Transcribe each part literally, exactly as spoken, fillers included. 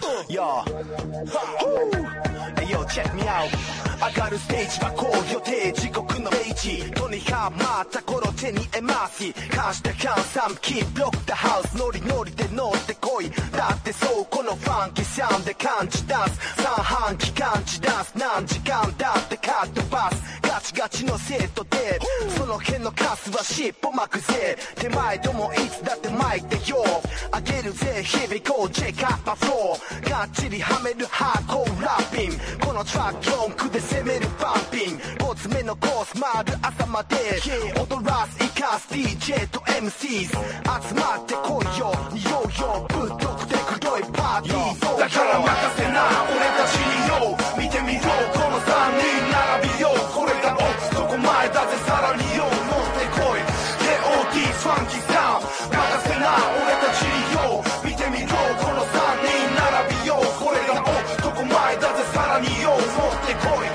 Yo Hey yo check me out 上がるステージはこう予定時刻の定時とにかまった頃手にエマーシー貸した換算キーブロックダハウスノリノリで乗ってこいだってそうこのファンキーサウンで感じ出す三半期感じ出す何時間だってカットバスガチガチのセットでその辺のカスは尻尾巻くぜ手前どもいつだって巻いてよあげるぜ日々こうチェックアップフローがっちりはめるハードコーラッピンこのトラックロンクで攻めるバンピンごつ目のコース回る朝まで踊らす生かす ディージェー と エムシーズ 集まってこいよにおうよぶっとくて黒いパーティーだから任せな俺たちによ見てみろこのさんにん並びよこれがおそこ前だぜさらによ乗ってこい ケーオーティー ファンキーサウンド任せな俺たちによ見てみろこのさんにん並びよこれがおそこ前だぜさらによ乗ってこい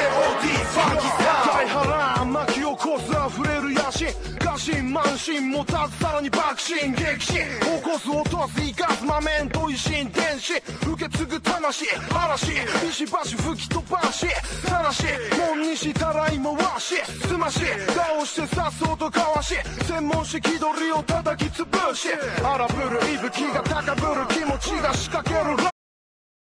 大波乱巻き起こす溢れる野心過信慢心持たずさらに爆心激震起こす落とす生かす魔面と維新電子受け継ぐ魂嵐石橋吹き飛ばし正し門にしたらい回しすまし倒してさっそうとかわし専門式気取りを叩き潰し荒ぶる息吹が高ぶる気持ちが仕掛けるラ